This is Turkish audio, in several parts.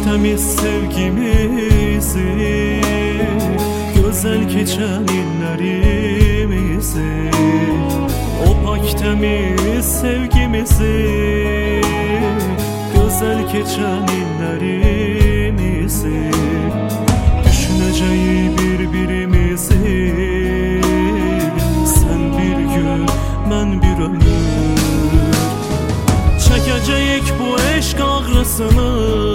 temiz sevgimizi, güzel geçen illerimizi, o pak temiz sevgimizi, güzel geçen illerimizi, düşüneceği birbirimizi, sen bir gün ben bir ömür, çekeceğik bu eşk ağrısını,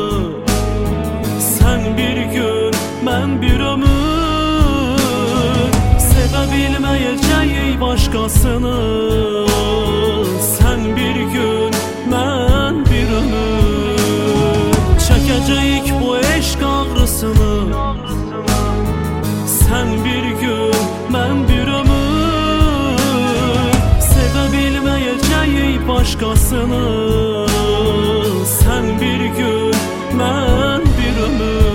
sen bir gün ben bir ömür, sevebilmeyeceği başkasını, sen bir gün ben bir ömür, çekeceğik bu eşk ağrısını, sen bir gün ben bir ömür, sevebilmeyeceği başkasını, sen bir gün ben bir ömür.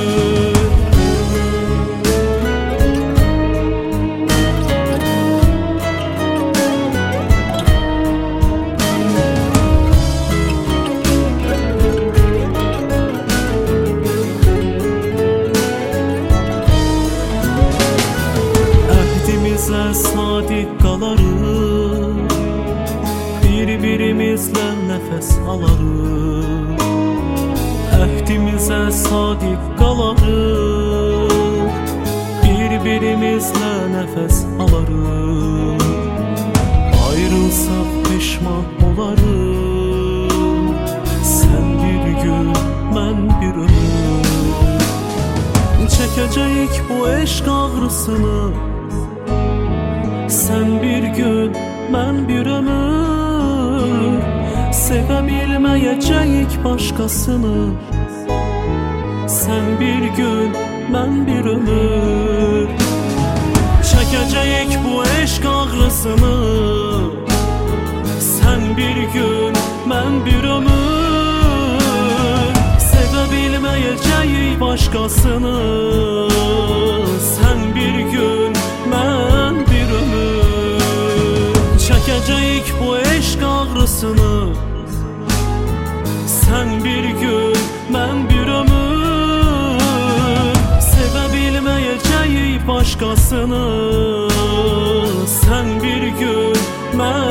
Əhdimizə sadiq qalarıq, bir-birimizlə nəfəs alarıq. Əhdimizə sadiq qalarıq, bir-birimizlə nəfəs alarıq. Ayrılsaq peşman olarıq, sən bir gün mən bir ömür, çəkəcəyik bu eşq ağrısını, sen bir gün ben bir ömür, sevebilmeyecek başkasını, sen bir gün ben bir ömür, çekecek bu eşk ağrısını, sen bir gün ben bir ömür, sevebilmeyecek başkasını, sen bir gün ben bir ömür, çekecek bu eşk ağrısını, sen bir gün ben bir ömür, sevebilmeyeceği başkasını, sen bir gün ben